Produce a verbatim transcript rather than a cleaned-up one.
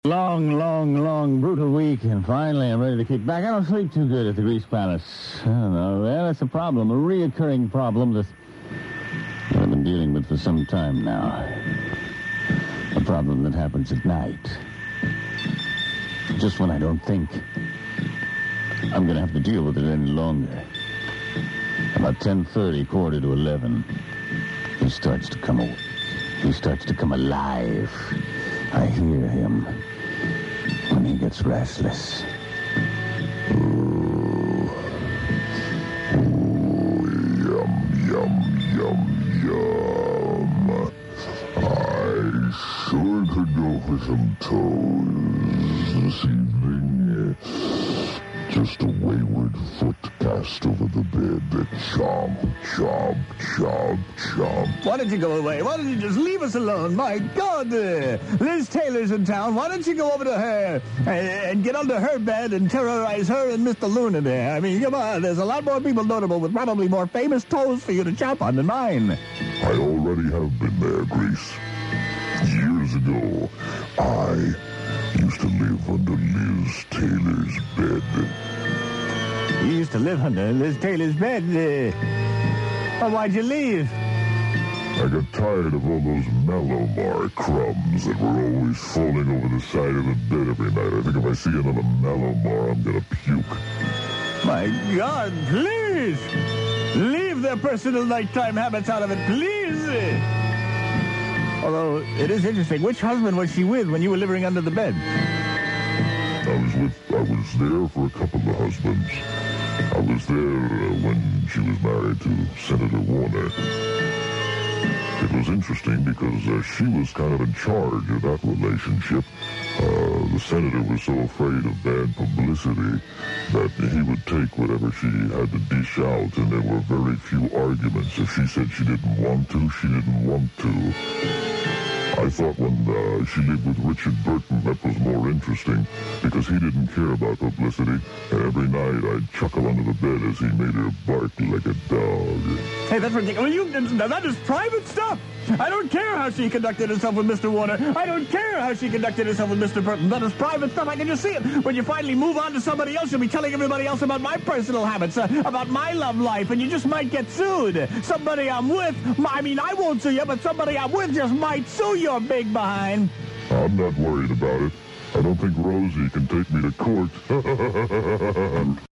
Long, long, long, brutal week, and finally I'm ready to kick back. I don't sleep too good at the Grease Palace. I don't know. Well, that's a problem, a reoccurring problem that I've been dealing with for some time now. A problem that happens at night. Just when I don't think I'm going to have to deal with it any longer. About ten thirty, quarter to eleven, he starts to come awake. He starts to come alive. I hear him when he gets restless. Ooh. Ooh, yum, yum, yum, yum. I sure could go for some toes this evening. Just a wayward foot cast over the bed. Chomp, chomp, chomp, chomp. Why don't you go away? Why don't you just leave us alone? My God, uh, Liz Taylor's in town. Why don't you go over to her and, and get under her bed and terrorize her and Mister Luna there? I mean, come on, there's a lot more people notable with probably more famous toes for you to chop on than mine. I already have been there, Grease. Years ago, I used to live under Liz Taylor's bed. You used to live under Liz Taylor's bed. Uh, well, why'd you leave? I got tired of all those Mallomar crumbs that were always falling over the side of the bed every night. I think if I see another Mallomar, I'm gonna puke. My God, please! Leave their personal nighttime habits out of it, please! Although, it is interesting. Which husband was she with when you were living under the bed? I was with, I was there for a couple of husbands. I was there uh, when she was married to Senator Warner. It was interesting because uh, she was kind of in charge of that relationship. Uh, the senator was so afraid of bad publicity that he would take whatever she had to dish out, and there were very few arguments. If she said she didn't want to, she didn't want to. I thought when uh, she lived with Richard Burton, that was more interesting because he didn't care about publicity. And every night I'd chuckle under the bed as he made her bark like a dog. Hey, that's ridiculous. You, that is private stuff. I don't care how she conducted herself with Mister Warner. I don't care how she conducted herself with Mister Burton. That is private stuff. I can just see it. When you finally move on to somebody else, you'll be telling everybody else about my personal habits, uh, about my love life, and you just might get sued. Somebody I'm with, I mean, I won't sue you, but somebody I'm with just might sue your big behind. I'm not worried about it. I don't think Rosie can take me to court.